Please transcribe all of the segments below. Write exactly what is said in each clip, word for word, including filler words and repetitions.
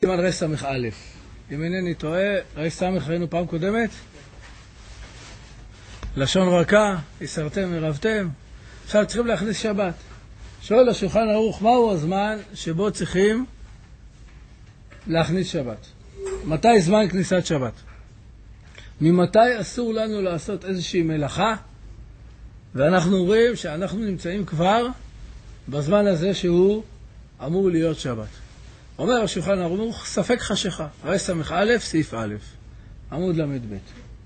סימן רש סמך א'. אם אינני טועה, רש סמך ראינו פעם קודמת? לשון רכה, הסרתם ורבתם. עכשיו צריכים להכניס שבת. שואל השולחן ערוך, מהו הזמן שבו צריכים להכניס שבת? מתי זמן כניסת שבת? ממתי אסור לנו לעשות איזושהי מלאכה? ואנחנו רואים שאנחנו נמצאים כבר בזמן הזה שהוא אמור להיות שבת. אומר השולחן ערוך, ספק חשיכה. רש סמך א', סעיף א', עמוד למד ב'.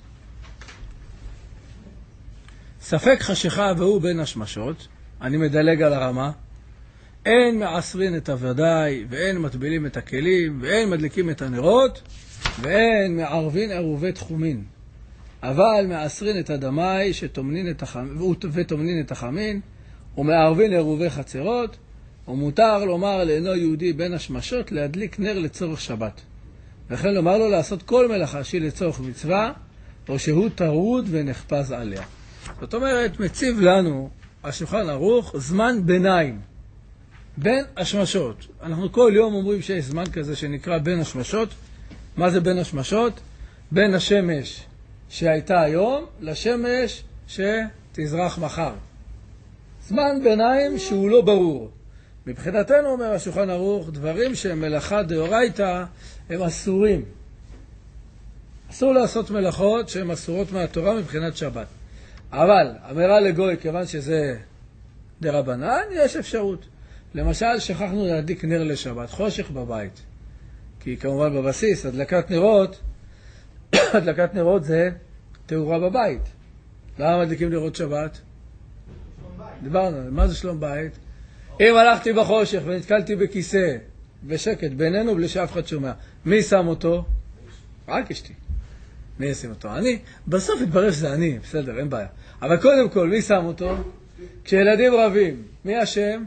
ספק חשיכה והוא בין השמשות, אני מדלג על הרמה, אין מעשרין את הוודאי, ואין מטבילים את הכלים, ואין מדליקים את הנרות, ואין מערבין עירובי תחומין. אבל מעשרין את הדמי שתומנין את החמין, ותומנין את החמין, ומערבין עירובי חצרות, ומותר לומר לאינו יהודי בין השמשות להדליק נר לצורך שבת. וכן לומר לו לעשות כל מלאכה שהיא לצורך מצווה, או שהוא טרוד ונחפז עליה. זאת אומרת, מציב לנו השולחן ערוך זמן ביניים, בין השמשות. אנחנו כל יום אומרים שיש זמן כזה שנקרא בין השמשות. מה זה בין השמשות? בין השמש שהייתה היום לשמש שתזרח מחר. זמן ביניים שהוא לא ברור. מבחינתנו, אומר השולחן ערוך, דברים שהם מלאכה דאורייתא הם אסורים. אסור לעשות מלאכות שהן אסורות מהתורה מבחינת שבת. אבל אמירה לגוי, כיוון שזה דרבנן, יש אפשרות. למשל, שכחנו להדליק נר לשבת, חושך בבית. כי כמובן בבסיס, הדלקת נרות, הדלקת נרות זה תאורה בבית. למה מדליקים נרות שבת? דיברנו, מה זה שלום בית? אם הלכתי בחושך ונתקלתי בכיסא, בשקט, בינינו בלי שאף אחד שומע, מי שם אותו? רק אשתי. מי ישים אותו? אני. בסוף התברר שזה אני, בסדר, אין בעיה. אבל קודם כל, מי שם אותו? כשילדים רבים, מי השם?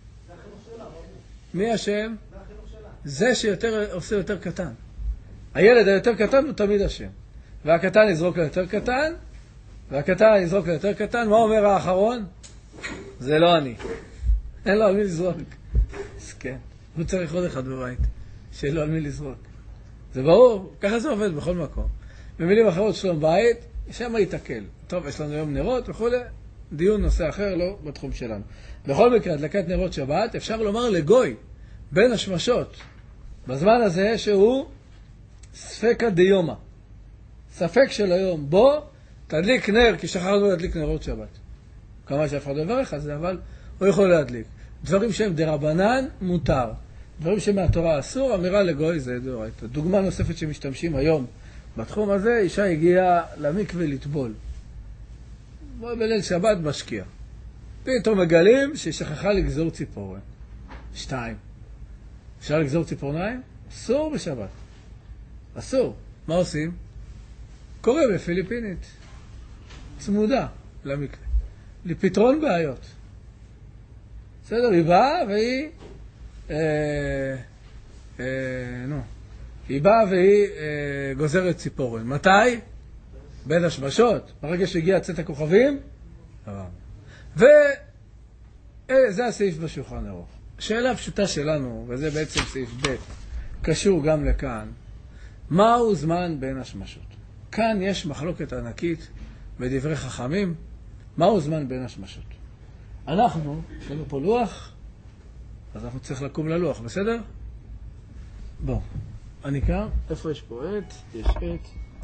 מי השם? זה שיותר עושה יותר קטן. הילד היותר קטן הוא תמיד השם. והקטן יזרוק ליותר קטן, והקטן יזרוק ליותר קטן. מה אומר האחרון? זה לא אני. אין לו על מי לזרוק. אז כן, הוא צריך עוד אחד בבית, שאין לו על מי לזרוק. זה ברור, ככה זה עובד בכל מקום. במילים אחרות, שלום בית, שם יתקל. טוב, יש לנו היום נרות וכו', דיון נושא אחר, לא בתחום שלנו. בכל מקרה, הדלקת נרות שבת, אפשר לומר לגוי, בין השמשות, בזמן הזה שהוא ספקא דיומא. ספק של היום, בוא, תדליק נר, כי שכחנו להדליק נרות שבת. כמה שאף אחד לא יברך על זה, אבל הוא יכול להדליק. דברים שהם דרבנן, מותר. דברים שמהתורה אסור, אמירה לגוי זה דאורייתא. דוגמה נוספת שמשתמשים היום בתחום הזה, אישה הגיעה למקווה לטבול. בליל שבת משקיע. פתאום מגלים שהיא שכחה לגזור ציפורן. שתיים. אפשר לגזור ציפורניים? אסור בשבת. אסור. מה עושים? קורא בפיליפינית. צמודה למקווה. לפתרון בעיות. בסדר, היא באה והיא... אה, אה, נו. היא באה והיא אה, גוזרת ציפורן. מתי? בין השמשות. ברגע שהגיע צאת הכוכבים. וזה הסעיף בשולחן ערוך. שאלה פשוטה שלנו, וזה בעצם סעיף ב', קשור גם לכאן. מהו זמן בין השמשות? כאן יש מחלוקת ענקית בדברי חכמים. מהו זמן בין השמשות? אנחנו, יש לנו פה לוח, אז אנחנו צריך לקום ללוח, בסדר? בוא, אני כאן, איפה יש פה עט? יש עט.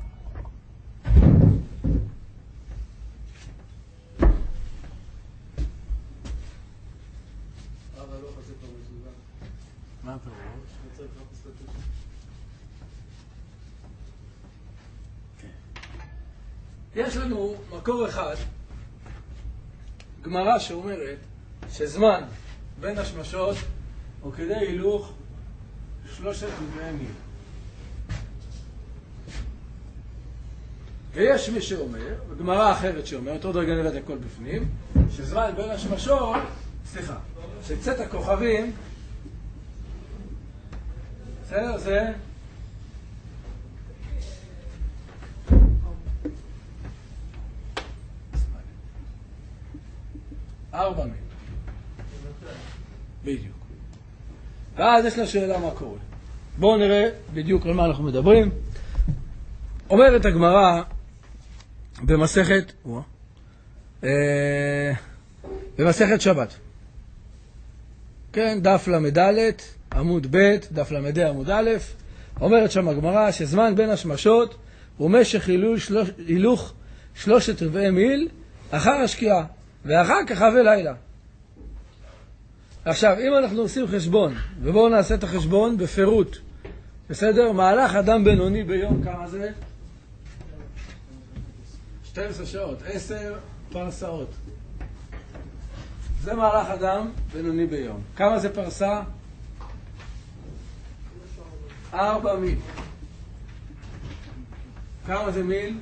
מה אתה רואה? יש לנו מקור אחד, גמרא שאומרת שזמן בין השמשות הוא כדי הילוך שלושת רבעי מיל. ויש מי שאומר, וגמרא אחרת שאומרת, עוד רגע נראה את הכל בפנים, שזמן בין השמשות, סליחה, שצאת הכוכבים, בסדר, זה ארבע מיל. בדיוק. ואז יש לה שאלה מה קורה. בואו נראה בדיוק על מה אנחנו מדברים. אומרת הגמרא במסכת, אה, במסכת שבת. כן, דף למד עמוד ב', דף למד עמוד א', אומרת שם הגמרא שזמן בין השמשות הוא משך הילוך שלוש, הילוך שלושת רבעי מיל אחר השקיעה, ואחר כך חווה לילה. עכשיו, אם אנחנו עושים חשבון, ובואו נעשה את החשבון בפירוט, בסדר? מהלך אדם בינוני ביום, כמה זה? שתים עשרה שעות, עשר פרסאות. זה מהלך אדם בינוני ביום. כמה זה פרסה? ארבע מיל. כמה זה מיל?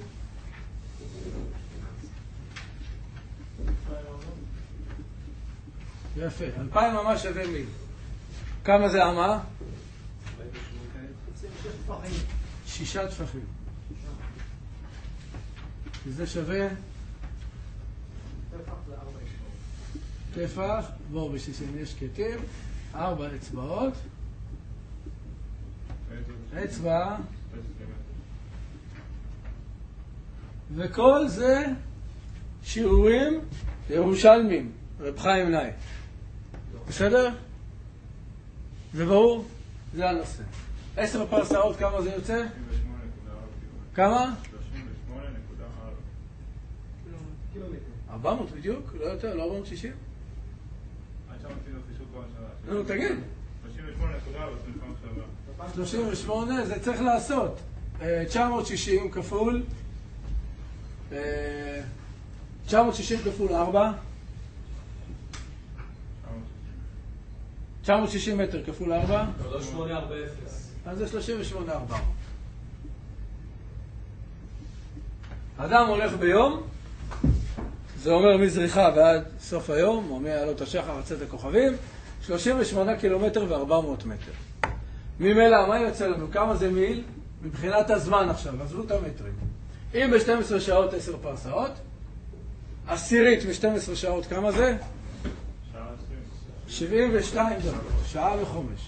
יפה, אלפיים ממש שווה מיל. כמה זה אמה? שישה טפחים. וזה שווה? טפח, בואו בשביל שנהיה שקטים, ארבע אצבעות, אצבע, וכל זה שיעורים ירושלמים, רב חיים נאי. בסדר? זה ברור? זה הנושא. עשר פרסאות, כמה זה יוצא? כמה? שלושים ושמונה נקודה ארבע. ארבע מאות בדיוק? לא יותר? לא ארבע מאות שישים? עד שם עשינו חישוב כל השנה. נו, תגיד. שלושים ושמונה נקודה ארבע, עושים פעם שעברה. שלושים ושמונה, זה צריך לעשות. תשע מאות שישים כפול. תשע מאות שישים כפול ארבע. תשע מאות שישים מטר כפול ארבע. שלוש שמונה ארבע אפס. אז זה שלושים ושמונה ארבע. אדם הולך ביום, זה אומר מזריחה ועד סוף היום, או מעלות השחר עד צאת הכוכבים, שלושים ושמונה קילומטר ו-ארבע מאות מטר. ממילא, מה יוצא לנו? כמה זה מיל? מבחינת הזמן עכשיו, עזבו את המטרים. אם ב-שתים עשרה שעות עשר פרסאות, עשירית ב-שתים עשרה שעות כמה זה? שבעים ושתיים דקות, שעה וחומש.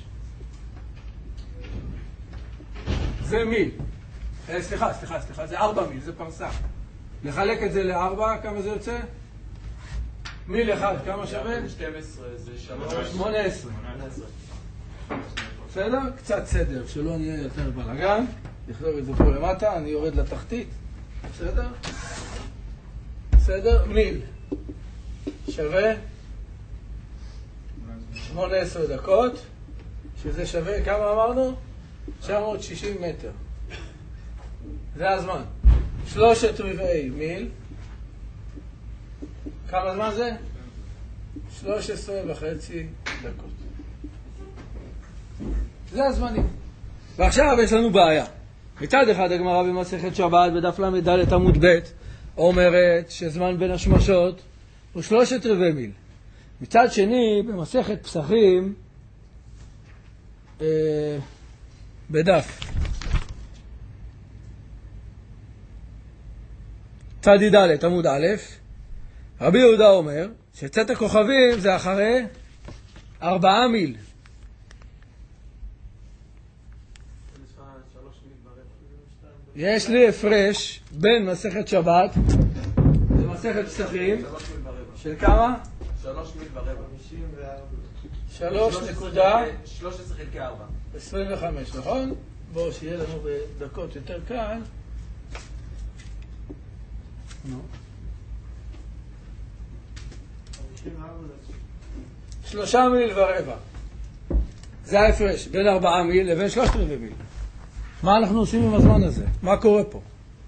זה מיל. אה, סליחה, סליחה, סליחה, זה ארבע מיל, זה פרסה. לחלק את זה לארבע, כמה זה יוצא? מיל אחד, כמה שווה? שתים עשרה, זה שלוש. שמונה עשרה. בסדר? קצת סדר, שלא נהיה יותר בלגן. נכתוב את זה פה למטה, אני יורד לתחתית. בסדר? בסדר? מיל. שווה? שמונה עשרה דקות, שזה שווה, כמה אמרנו? תשע מאות שישים מטר. זה הזמן. שלושת רבעי מיל. כמה זמן זה? שלוש עשרה וחצי דקות. זה הזמנים. ועכשיו יש לנו בעיה. מצד אחד הגמרא במסכת שבת בדף למד עמוד ב' אומרת שזמן בין השמשות הוא שלושת רבעי מיל. מצד שני במסכת פסחים אה, בדף צדי ד' עמוד א', רבי יהודה אומר שצאת הכוכבים זה אחרי ארבעה מיל. יש לי הפרש בין מסכת שבת למסכת פסחים של כמה? שלוש מיל ורבע. שלוש נקודה שלוש עשרה חלקי ארבע. עשרים וחמש, נכון? בואו שיהיה לנו בדקות יותר קל. נו. שלושה מיל ורבע. זה ההפרש בין ארבעה מיל לבין שלושת רבעי מיל. מה אנחנו עושים עם הזמן הזה? מה קורה פה?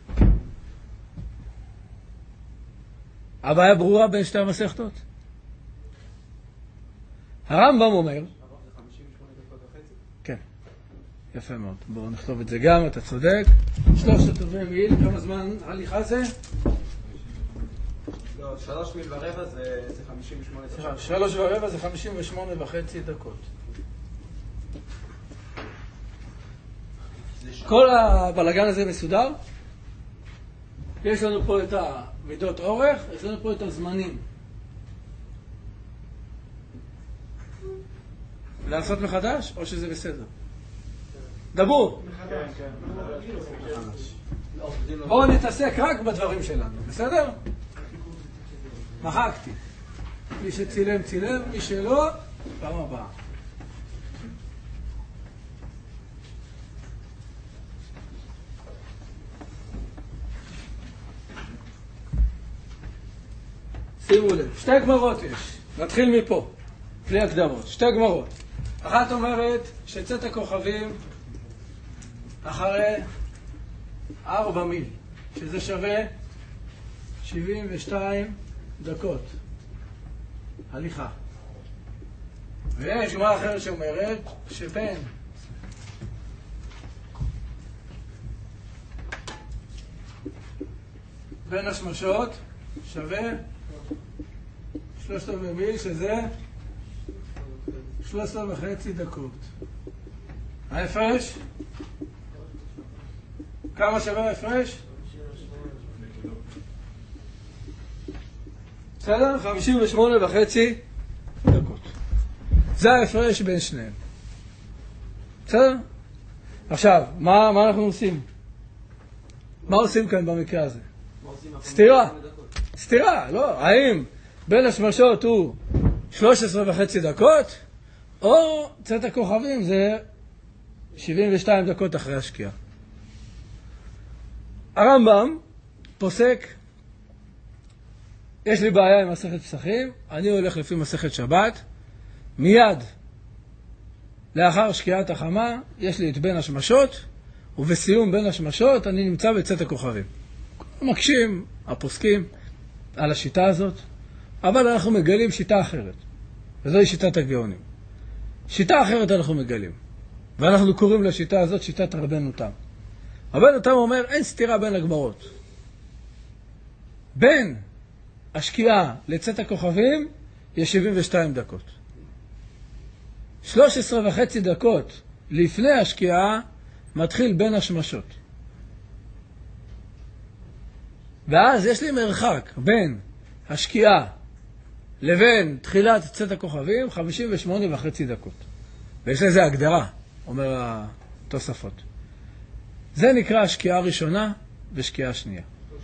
הבעיה ברורה בין שתי המסכתות? הרמב"ם אומר... כן, יפה מאוד. בואו נכתוב את זה גם, אתה צודק. שלושת רבעי מיל, כמה זמן הליכה זה? לא, שלוש מיל ורבע זה חמישים ושמונה דקות. שלוש ורבע זה חמישים ושמונה וחצי דקות. כל הבלגן הזה מסודר. יש לנו פה את המידות אורך, יש לנו פה את הזמנים. לעשות מחדש או שזה בסדר? דברו. כן, כן. בואו נתעסק רק בדברים שלנו, בסדר? מחקתי. מי שצילם צילם, מי שלא, פעם הבאה. שימו לב, שתי גמרות יש. נתחיל מפה, בלי הקדמות. שתי גמרות. אחת אומרת שצאת הכוכבים אחרי ארבע מיל, שזה שווה שבעים ושתיים דקות הליכה. ויש גמרא אחרת שאומרת שבין בין השמשות שווה שלושת רבעי מיל, שזה שלוש עשרה וחצי דקות. ההפרש? כמה שווה ההפרש? בסדר? חמישים ושמונה וחצי דקות. זה ההפרש בין שניהם. בסדר? עכשיו, מה, מה אנחנו עושים? מה עושים כאן במקרה הזה? סתירה. סתירה, לא. האם בין השמשות הוא שלוש עשרה וחצי דקות, או צאת הכוכבים זה שבעים ושתיים דקות אחרי השקיעה. הרמב"ם פוסק, יש לי בעיה עם מסכת פסחים, אני הולך לפי מסכת שבת, מיד לאחר שקיעת החמה יש לי את בין השמשות, ובסיום בין השמשות אני נמצא בצאת הכוכבים. מקשים הפוסקים על השיטה הזאת, אבל אנחנו מגלים שיטה אחרת, וזוהי שיטת הגאונים. שיטה אחרת אנחנו מגלים, ואנחנו קוראים לשיטה הזאת שיטת רבנו תם. רבנו תם אומר, אין סתירה בין הגמרות. בין השקיעה לצאת הכוכבים יש שבעים ושתיים דקות. שלוש עשרה וחצי דקות לפני השקיעה מתחיל בין השמשות. ואז יש לי מרחק בין השקיעה לבין תחילת צאת הכוכבים חמישים ושמונה וחצי דקות. ויש לזה הגדרה, אומר התוספות. זה נקרא השקיעה הראשונה ושקיעה שנייה.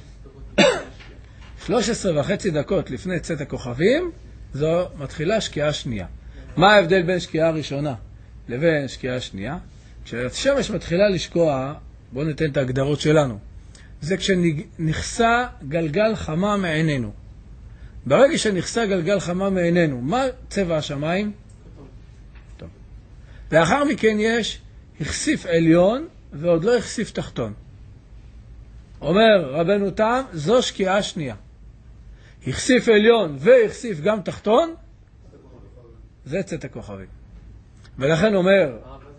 שלוש עשרה וחצי דקות לפני צאת הכוכבים, זו מתחילה שקיעה שנייה. מה ההבדל בין שקיעה ראשונה לבין שקיעה שנייה? כשהשמש מתחילה לשקוע, בואו ניתן את ההגדרות שלנו. זה כשנחסה גלגל חמה מעינינו. ברגע שנחסה גלגל חמה מעינינו, מה צבע השמיים? טוב. לאחר מכן יש החשיף עליון ועוד לא החשיף תחתון. אומר רבנו תם, זו שקיעה שנייה. החשיף עליון והחשיף גם תחתון, זה צאת הכוכבים. ולכן אומר,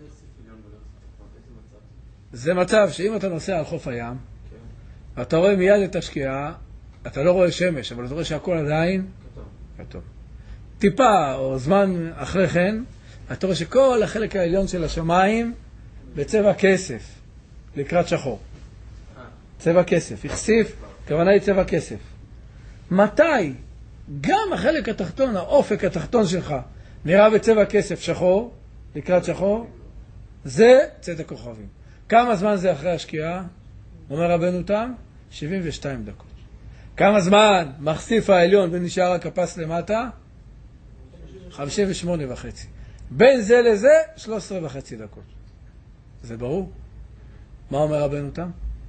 זה מצב שאם אתה נוסע על חוף הים, אתה רואה מיד את השקיעה, אתה לא רואה שמש, אבל אתה רואה שהכל עדיין כתוב. טיפה או זמן אחרי כן, אתה רואה שכל החלק העליון של השמיים בצבע כסף, לקראת שחור. צבע כסף, החשיף, הכוונה היא צבע כסף. מתי גם החלק התחתון, האופק התחתון שלך, נראה בצבע כסף שחור, לקראת שחור, זה צאת הכוכבים. כמה זמן זה אחרי השקיעה? אומר רבנו תם, שבעים ושתיים דקות. כמה זמן מחשיף העליון ונשאר הכפס למטה? חמישים ושמונה וחצי. בין זה לזה, שלוש עשרה וחצי דקות. זה ברור? מה אומר רבנו תם?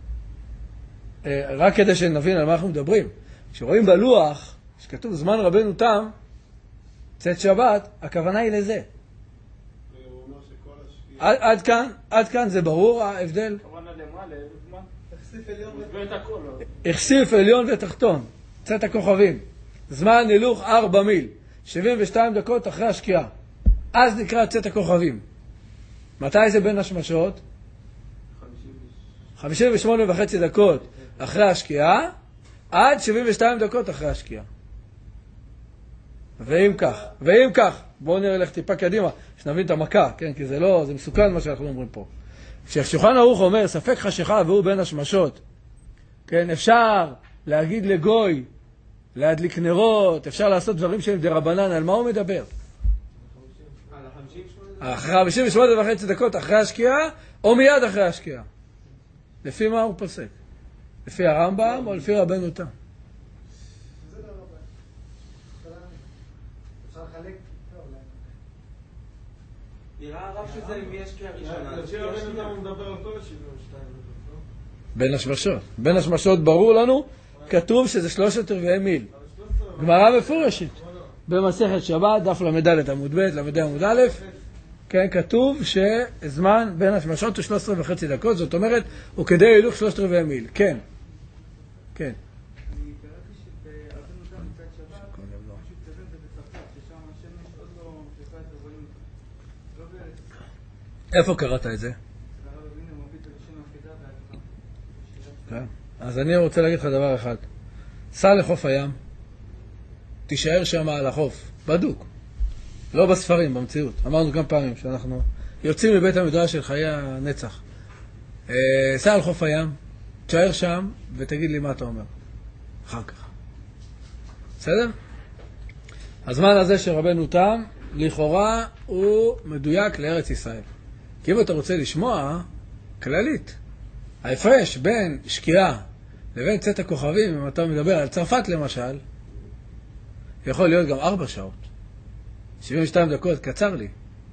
רק כדי שנבין על מה אנחנו מדברים. כשרואים בלוח, שכתוב זמן רבנו תם, צאת שבת, הכוונה היא לזה. עד, עד כאן, עד כאן זה ברור ההבדל? החשיף עליון ותחתון, צאת הכוכבים. זמן הילוך ארבע מיל, שבעים ושתיים דקות אחרי השקיעה. אז נקרא צאת הכוכבים. מתי זה בין השמשות? חמישים ושמונה וחצי דקות אחרי השקיעה, עד שבעים ושתיים דקות אחרי השקיעה. ואם כך, ואם כך, בואו נראה לך טיפה קדימה, שנבין את המכה, כן, כי זה לא, זה מסוכן מה שאנחנו אומרים פה. כששולחן ערוך אומר, ספק חשיכה והוא בין השמשות, כן, אפשר להגיד לגוי, להדליק נרות, אפשר לעשות דברים שהם דרבנן, על מה הוא מדבר? אחרי חמישים ושמונה וחצי דקות אחרי השקיעה, או מיד אחרי השקיעה. לפי מה הוא פוסק? לפי הרמב"ם או לפי רבנו תם? זה לא רבה. אפשר לחלק? נראה הרב שזה אם יש שקיעה ראשונה. לפי רבנו תם הוא מדבר על כל ה-שבעים ושתיים דקות, לא? בין השמשות. בין השמשות ברור לנו, כתוב שזה שלושת רבעי מיל. גמרא מפורשת. במסכת שבת, דף למדלת עמוד ב', למד עמוד א', כן, כתוב שזמן בין השמשות הוא שלוש עשרה וחצי דקות, זאת אומרת, הוא כדי הילוך שלושת רבעי מיל. כן. כן. אני קראתי שברבנו תם מצד שבת, משהו כזה זה בצרפת, ששם השמש עוד לא שפעה את רואים אותה. לא בארץ. איפה קראת את זה? הרב אבינו מוביל את השם הפקידה והעקבה. כן. אז אני רוצה להגיד לך דבר אחד. סע לחוף הים, תישאר שם על החוף, בדוק. לא בספרים, במציאות. אמרנו כמה פעמים שאנחנו יוצאים מבית המדרש של חיי הנצח. אה, סע על חוף הים, תישאר שם ותגיד לי מה אתה אומר. אחר כך. בסדר? הזמן הזה של רבנו תם, לכאורה הוא מדויק לארץ ישראל. כי אם אתה רוצה לשמוע, כללית, ההפרש בין שקיעה לבין צאת הכוכבים, אם אתה מדבר על צרפת למשל, יכול להיות גם ארבע שעות. שבעים ושתיים דקות, קצר לי.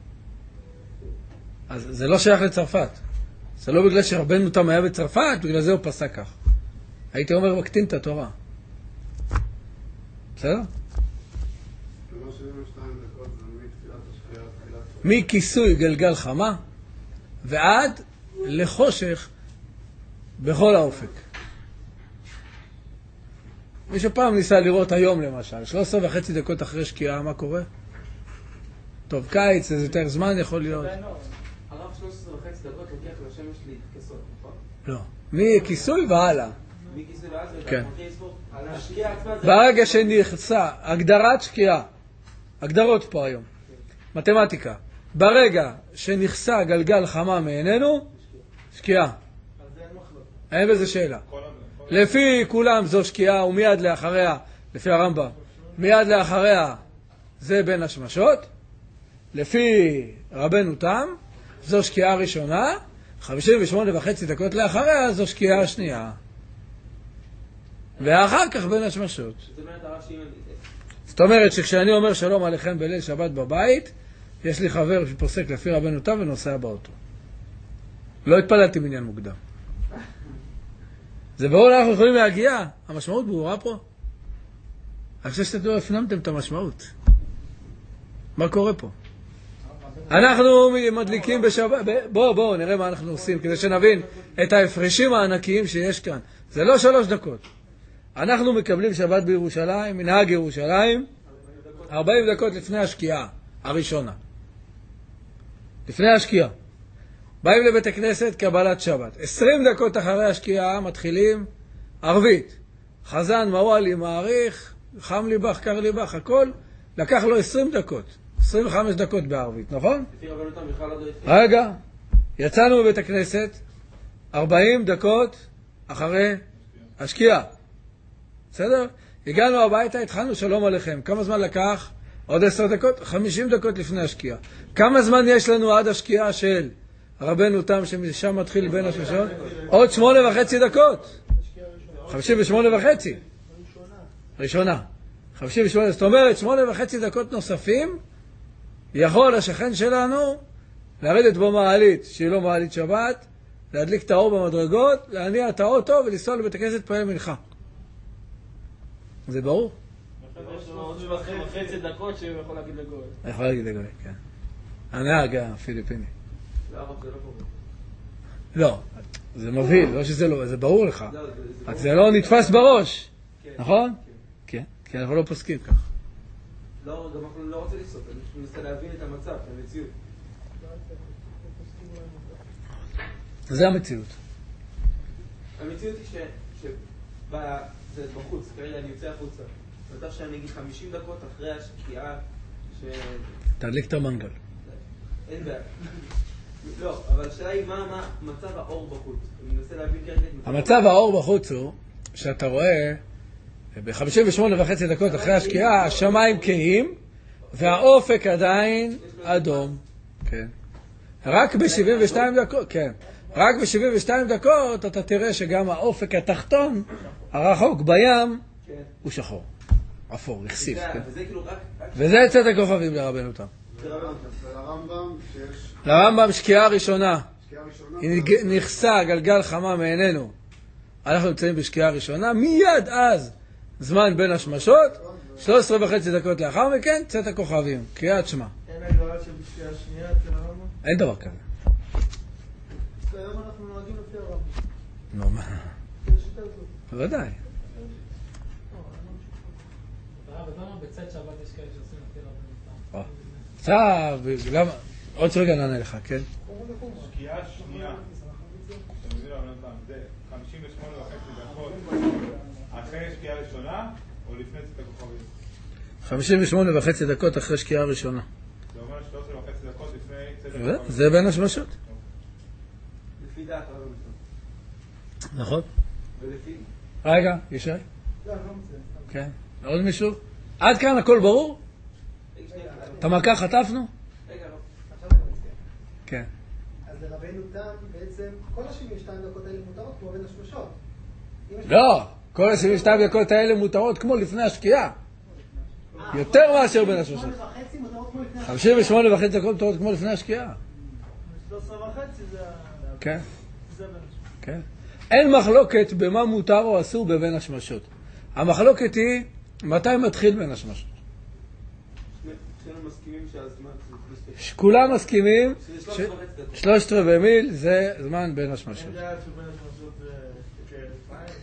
אז זה לא שייך לצרפת. זה לא בגלל שרבנו תם היה בצרפת, בגלל זה הוא פסק כך. הייתי אומר, מקטין את התורה. בסדר? מכיסוי גלגל חמה ועד לחושך בכל האופק. מי שפעם ניסה לראות היום למשל, שלוש עשרה וחצי דקות אחרי שקיעה, מה קורה? טוב, קיץ, זה יותר זמן יכול להיות. הרב שלוש עשרה וחצי דקות לוקח לשמש להתכסות, נכון? לא. מכיסוי והלאה. מכיסוי ואז זה כן. מתחיל לספור על השקיעה עצמה. זה- ברגע שנכנסה, הגדרת שקיעה, הגדרות פה היום, מתמטיקה, ברגע שנכסה גלגל חמה מעינינו, שקיעה. אז אין מחלוקת. אין בזה שאלה. לפי כולם זו שקיעה ומיד לאחריה, לפי הרמב"ם, מיד לאחריה זה בין השמשות. לפי רבנו תם, זו שקיעה ראשונה, חמישים ושמונה וחצי דקות לאחריה זו שקיעה שנייה. ואחר כך בין השמשות. זאת אומרת הרב שאם... זאת אומרת שכשאני אומר שלום עליכם בליל שבת בבית, יש לי חבר שפוסק לפי רבנו תם ונוסע באוטו. לא התפללתי מניין מוקדם. זה ברור, אנחנו יכולים להגיע. המשמעות ברורה פה. אני חושב שאתם לא הפנמתם את המשמעות. מה קורה פה? אנחנו מדליקים בשבת, בואו בואו נראה מה אנחנו עושים כדי שנבין את ההפרשים הענקיים שיש כאן. זה לא שלוש דקות. אנחנו מקבלים שבת בירושלים, מנהג ירושלים, ארבעים דקות לפני השקיעה הראשונה. לפני השקיעה. באים לבית הכנסת, קבלת שבת. עשרים דקות אחרי השקיעה מתחילים ערבית. חזן, מוואלי, מעריך, חם לי בך, קר לי בך, הכל. לקח לו עשרים דקות. עשרים וחמש דקות בערבית, נכון? לפי רבנו תם בכלל עוד לא התחיל. רגע, יצאנו מבית הכנסת ארבעים דקות אחרי השקיעה. בסדר? הגענו הביתה, התחלנו שלום עליכם. כמה זמן לקח? עוד עשר דקות? חמישים דקות לפני השקיעה. כמה זמן יש לנו עד השקיעה של רבנו תם שמשם מתחיל בין השמשות? עוד שמונה וחצי דקות. חמישים ושמונה וחצי. ראשונה. חמישים ושמונה, זאת אומרת, שמונה וחצי דקות נוספים, יכול השכן שלנו לרדת בו מעלית, שהיא לא מעלית שבת, להדליק את האור במדרגות, להניע את האוטו ולנסוע לבית הכנסת פעם מנחה. זה ברור? יש לו עוד וחצי דקות שהוא יכול להגיד לגוי. יכול להגיד לגוי, כן. הנהג הפיליפיני. לא, הרב זה לא קורה. לא, זה מבהיל, לא שזה לא, זה ברור לך. לא, זה- זה רק ברור. זה לא נתפס בראש, כן. נכון? כן, כי אנחנו לא פוסקים כך. לא, גם אנחנו לא רוצים לסוף, אני פשוט מנסה להבין את המצב, את המציאות. זה המציאות. המציאות היא ש... ש... זה בחוץ, כרגע אני יוצא החוצה. מצב שאני אגיד חמישים דקות אחרי השקיעה, ש... תדליק את המנגל. אין בעיה. לא, אבל השאלה היא מה, מה מצב האור בחוץ. אני מנסה להבין כרגע את מצב... המצב האור בחוץ הוא שאתה רואה ב-חמישים ושמונה וחצי דקות אחרי השקיעה השמיים כהים והאופק עדיין אדום. כן. רק ב-שבעים ושתיים דקות, כן. רק ב-שבעים ושתיים דקות אתה תראה שגם האופק התחתון, הרחוק בים, כן. הוא שחור. אפור, יחסיף. וזה- כן. וזה כאילו רק... רק- וזה צאת הכוכבים לרבנו תם. זה רבנו תם. ולרמב"ם שיש לרמב"ם שקיעה ראשונה. שקיעה ראשונה. היא נג- נכסה גלגל חמה מעינינו. אנחנו נמצאים בשקיעה ראשונה, מיד אז, זמן בין השמשות, שלוש עשרה וחצי דקות לאחר מכן, צאת הכוכבים, קריאת שמע. אין הגדרה של בשקיעה שנייה אצל הרמב"ם? אין דבר כזה. היום אנחנו נוהגים לפי הרמב"ם. נו, מה? זה שיטה הזאת. בוודאי. למה בצאת שבת יש כאלה שעושים לפי רבנו תם? או. עכשיו, למה? עוד רגע נענה לך, כן? שקיעה שנייה, אתה מבין רבנו תם, זה חמישים ושמונה וחצי דקות אחרי שקיעה ראשונה או לפני צאת הכוכבים? חמישים ושמונה וחצי דקות אחרי שקיעה ראשונה. זה אומר שלוש עשרה וחצי דקות לפני צאת זה- הכוכבים. זה בין השמשות. לפי דעת רבנו תם. נכון. ולפי... רגע, ישי? לא, אני לא מציע. כן. עוד מישהו? עד כאן הכל ברור? את המכה חטפנו? רגע, לא. עכשיו אני מציע. כן. אז לרבנו תם בעצם כל ה-שבעים ושתיים דקות האלה מותרות כמו בין השמשות. אם יש- לא, כל ה-שבעים ושתיים דקות האלה מותרות כמו לפני השקיעה. יותר מאשר בין השמשות. שמונה וחצי מותרות כמו לפני השמשות. חמישים ושמונה וחצי דקות מותרות כמו לפני השקיעה. שלוש עשרה וחצי זה ה... כן, זה בין השמשות. כן. אין מחלוקת במה מותר או אסור בבין השמשות. המחלוקת היא מתי מתחיל בין השמשות. שני- שנינו מסכימים שהזמן זה... כולם מסכימים שזה ש- שלוש וחצי דקות. שלושת רבעי מיל זה זמן בין השמשות. אין דעה שבין השמשות זה כערב מים.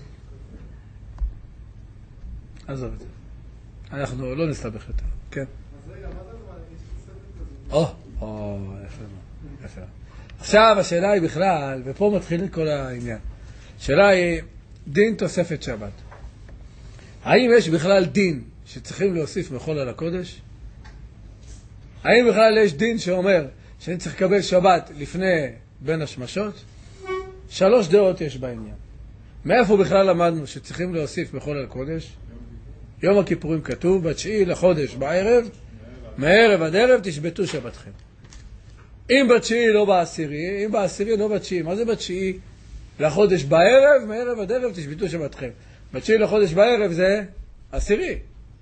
עזוב את זה. אנחנו לא נסתבך יותר. כן. אז רגע, מה זה הזמן? יש תוספת כזאת. או, או, יפה מאוד, יפה. עכשיו השאלה היא בכלל, ופה מתחיל כל העניין. השאלה היא, דין תוספת שבת. האם יש בכלל דין שצריכים להוסיף מחול על הקודש? האם בכלל יש דין שאומר שאני צריך לקבל שבת לפני בין השמשות? שלוש דעות יש בעניין. מאיפה בכלל למדנו שצריכים להוסיף מחול על הקודש? יום הכיפורים כתוב, בתשיעי לחודש בערב, מערב עד ערב תשבתו שבתכם. אם בתשיעי לא בעשירי, אם בעשירי לא בתשיעי, מה זה בתשיעי לחודש בערב, מערב עד ערב תשבתו שבתכם. בתשיעי לחודש בערב זה עשירי.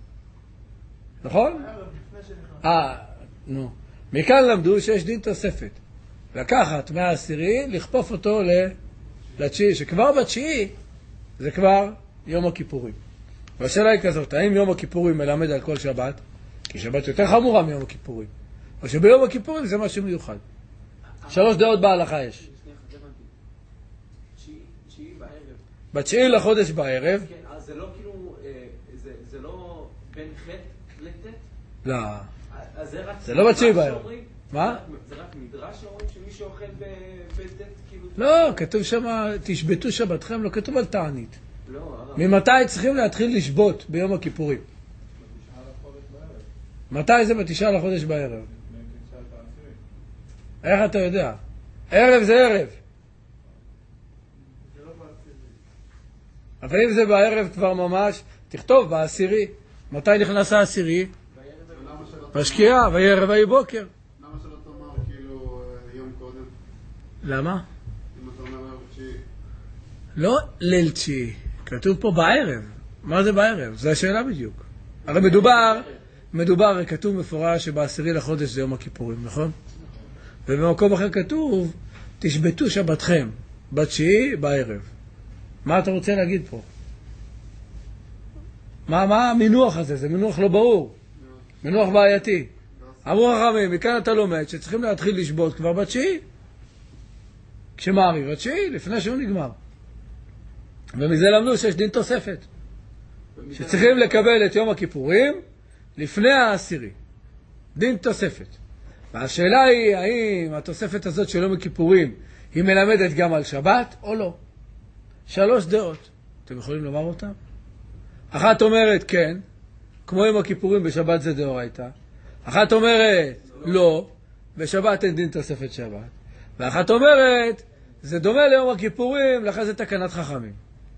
נכון? אה, נו. מכאן למדו שיש דין תוספת. לקחת מהעשירי, לכפוף אותו ל- לתשיעי, שכבר בתשיעי זה כבר יום הכיפורים. והשאלה היא כזאת, האם יום הכיפורים מלמד על כל שבת? כי שבת יותר חמורה מיום הכיפורים. או שביום הכיפורים זה משהו מיוחד. שלוש דעות בהלכה יש. שנייה, זה הבנתי. תשיעי- תשיעי בערב. בתשיעי לחודש בערב, כן, אז זה לא כאילו... אה, זה- זה לא בין ח' לט'? לא, אז זה רק... זה לא בתשיעי מדרש בערב. שאומרים? מה? זה רק- זה רק מדרש שאומרים שמי שאוכל ב- בט' כאילו... לא, כתוב שם, תשבתו שבתכם, לא כתוב על תענית. לא, הרב. ממתי צריכים להתחיל לשבות ביום הכיפורים? בתשעה לחודש בערב, מתי זה בתשעה לחודש בערב? לפני כניסת העשירי. איך אתה יודע? ערב זה ערב. זה לא בעשירי. אבל אם זה בערב כבר ממש, תכתוב בעשירי. מתי נכנס העשירי? למה שלא- בשקיעה, ויהי ערב ויהי בוקר. למה שלא תאמר כאילו אה, יום קודם? למה? אם אתה אומר ערב תשיעי. לא ליל תשיעי, כתוב פה בערב. מה זה בערב? זו השאלה בדיוק. הרי מדובר, מדובר, כתוב מפורש שבעשירי לחודש זה יום הכיפורים, נכון? ובמקום אחר כתוב, תשבתו שבתכם, בתשיעי בערב. מה אתה רוצה להגיד פה? מה, מה המינוח הזה? זה מינוח לא ברור. מינוח בעייתי. אמרו חכמים, מכאן אתה לומד שצריכים להתחיל לשבות כבר בתשיעי. כשמעריב התשיעי, לפני שהוא נגמר. ומזה למדו שיש דין תוספת. שצריכים לקבל את יום הכיפורים לפני העשירי. דין תוספת. והשאלה היא, האם התוספת הזאת של יום הכיפורים היא מלמדת גם על שבת או לא? שלוש דעות. אתם יכולים לומר אותם? אחת אומרת כן, כמו יום הכיפורים בשבת זה דאורייתא. אחת אומרת לא, בשבת אין דין תוספת שבת. ואחת אומרת, זה דומה ליום הכיפורים, לכן זה תקנת חכמים.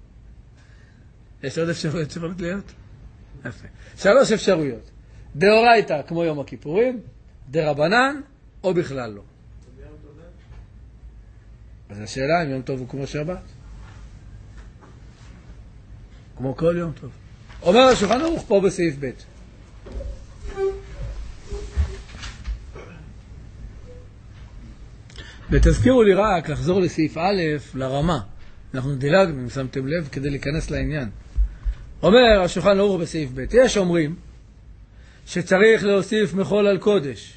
יש עוד אפשרויות צריכות להיות? יפה. שלוש אפשרויות. דאורייתא כמו יום הכיפורים, דרבנן, או בכלל לא. אז השאלה אם יום טוב הוא כמו שבת. כמו כל יום טוב. אומר השולחן ערוך פה בסעיף ב'. ותזכירו לי רק לחזור לסעיף א', לרמה. אנחנו דילגנו, אם שמתם לב, כדי להיכנס לעניין. אומר השולחן ערוך בסעיף ב', יש אומרים שצריך להוסיף מחול על קודש.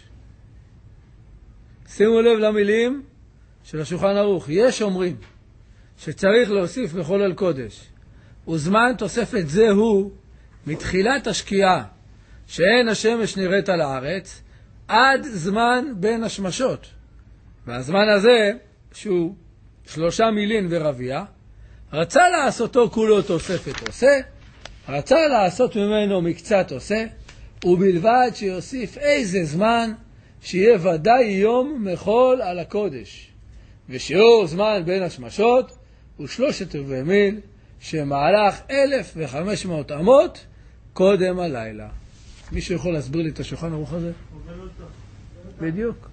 שימו לב למילים של השולחן ערוך. יש אומרים שצריך להוסיף מחול על קודש. וזמן תוספת זה הוא מתחילת השקיעה שאין השמש נראית על הארץ עד זמן בין השמשות. והזמן הזה, שהוא שלושה מילין ורביע, רצה לעשותו כולו תוספת עושה, רצה לעשות ממנו מקצת עושה, ובלבד שיוסיף איזה זמן שיהיה ודאי יום מחול על הקודש. ושיעור זמן בין השמשות הוא שלושת רבעי מיל, שמהלך אלף וחמש מאות אמות קודם הלילה. מישהו יכול להסביר לי את השולחן ערוך הזה? בדיוק.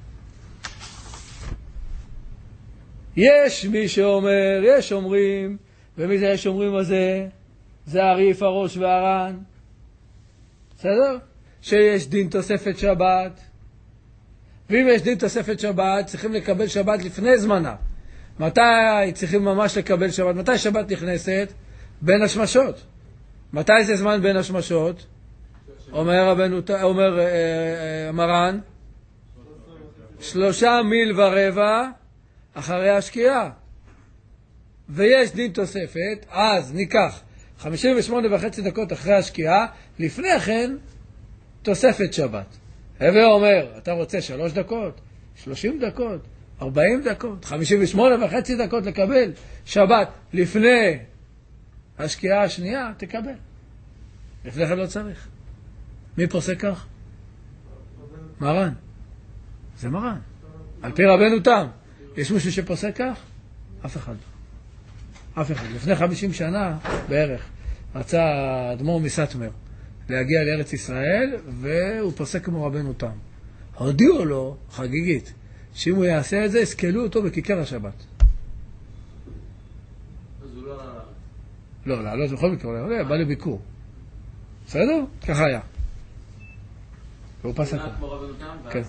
יש מי שאומר, יש אומרים, ומי זה יש אומרים הזה? זה הריף, הראש והר"ן. בסדר? שיש דין תוספת שבת. ואם יש דין תוספת שבת, צריכים לקבל שבת לפני זמנה. מתי צריכים ממש לקבל שבת? מתי שבת נכנסת? בין השמשות. מתי זה זמן בין השמשות? אומר רבנו, אומר מרן, שלושה מיל ורבע אחרי השקיעה. ויש דין תוספת, אז ניקח חמישים ושמונה וחצי דקות אחרי השקיעה, לפני כן תוספת שבת. הווה אומר, אתה רוצה שלוש דקות, שלושים דקות, ארבעים דקות, חמישים ושמונה וחצי דקות לקבל שבת לפני השקיעה השנייה, תקבל. לפני כן לא צריך. מי פוסק כך? מרן. זה מרן. על פי רבנו תם. יש מישהו שפוסק כך? אף אחד לא. אף אחד. לפני חמישים שנה בערך רצה אדמו"ר מסטמר להגיע לארץ ישראל, והוא פוסק כמו רבנו תם. הודיעו לו חגיגית שאם הוא יעשה את זה, הסקלו אותו בכיכר השבת. אז הוא לא... לא, לעלות בכל מקרה, הוא בא לביקור. בסדר? ככה היה. והוא פסק. כן.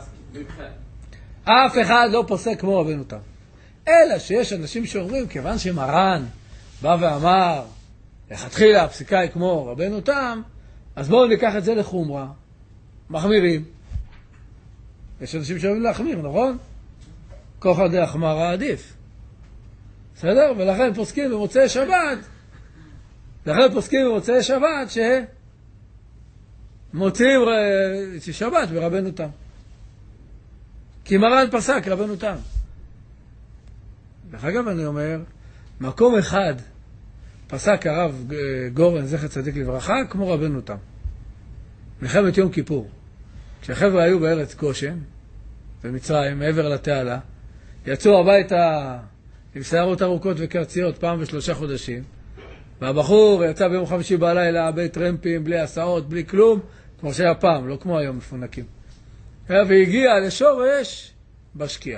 אף אחד לא פוסק כמו רבנו תם. אלא שיש אנשים שאומרים, כיוון שמרן בא ואמר, לכתחילה הפסיקה היא כמו רבנו תם, אז בואו ניקח את זה לחומרה. מחמירים. יש אנשים שאוהבים להחמיר, נכון? כוחא דהחמרא עדיף. בסדר? ולכן פוסקים במוצאי שבת, לכן פוסקים במוצאי שבת שמוצאים שבת ברבנו תם. כי מרן פסק רבנו תם. דרך אגב אני אומר, מקום אחד פסק הרב גורן זכר צדיק לברכה כמו רבנו תם. מלחמת יום כיפור. כשהחבר'ה היו בארץ גושן, במצרים, מעבר לתעלה, יצאו הביתה עם שערות ארוכות וקרציות פעם בשלושה חודשים, והבחור יצא ביום חמישי בלילה בטרמפים, בלי הסעות, בלי כלום, כמו שהיה פעם, לא כמו היום מפונקים. והגיע לשורש בשקיעה.